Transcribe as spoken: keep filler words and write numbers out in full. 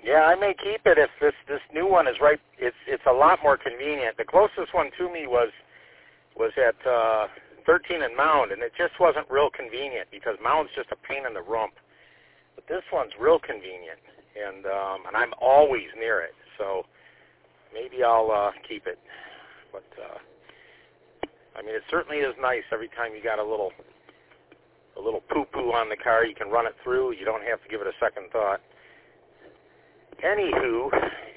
Yeah, I may keep it if this this new one is right. It's it's a lot more convenient. The closest one to me was was at uh, thirteen and Mound, and it just wasn't real convenient because Mound's just a pain in the rump. But this one's real convenient, and um, and I'm always near it, so maybe I'll uh, keep it. But uh, I mean, it certainly is nice every time you got a little a little poo-poo on the car. You can run it through. You don't have to give it a second thought. Anywho,